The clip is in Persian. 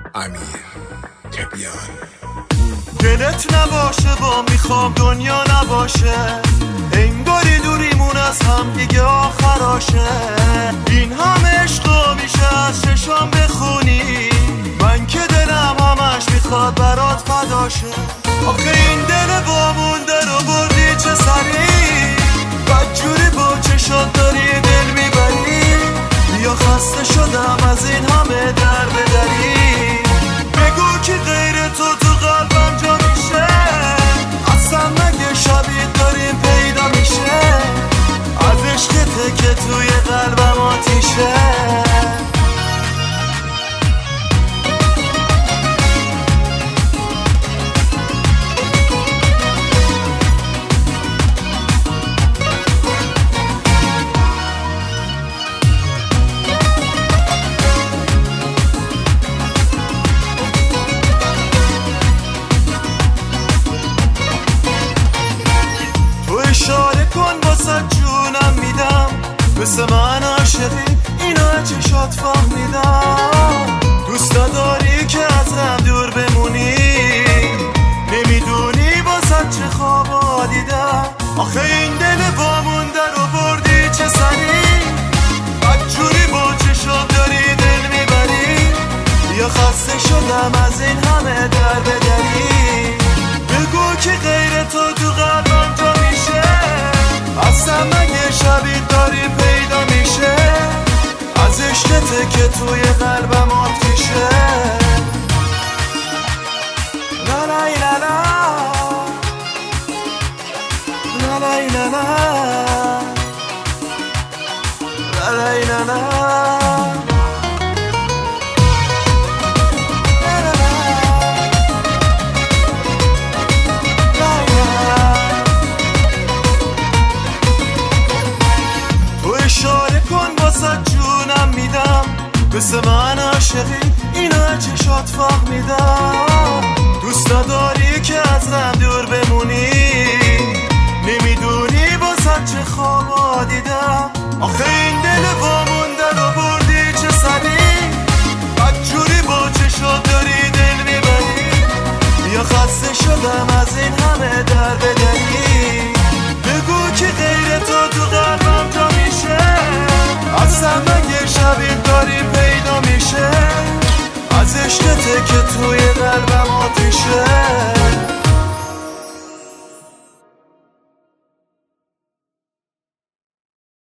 امیر تبیان. دلت نباشه با میخوام دنیا نباشه، انگاری دوریمون از هم دیگه آخراشه. این همه عشقا میشه از چشام بخونی، من که دلم همش میخواد برات فداشه. آخه این دل با مونده رو بردی چه سری، بدجوری با چشات داری دل میبری. یا خسته شدم از این همه در بدری، بگو که غیر تو قلبم جا میشه. اصلا مگه شبیه داریم پیدا میشه، از عشقته که توی قلبم آتیشه. اشاره کن واسه جونم میدم، مثل من عاشقی اینا چشات فهمیدم. دوست نداری که از هم دور بمونی، نمیدونی واسه چه خوابا دیدم. آخه این دل وامونده رو بردی چه سری، بدجوری با چشات داری دل میبری. یا خسته شدم از این همه در بدری، بگو که غیر تو قلبم جا میشه. اصلا مگه شبیه داری پیدا میشه، از عشقته که توی قلبم آتیشه. لا لا لا لا لا لا لا لا لا لا. اشاره کن واسه جونم میدم، مثل من عاشقی اینا چشات فهمیدم. دوست نداری که از هم دور بمونی، نمیدونی واسه چه خوابا دیدم. آخه این دل وامونده رو بردی چه سری، بدجوری با چشات داری دل میبری. یا خسته شدم از این همه در بدری، بگو که غیر تو قلبم جا میشه. اصلا مگه شبیه داری پیدا میشه، از عشقته که توی قلبم آتیشه.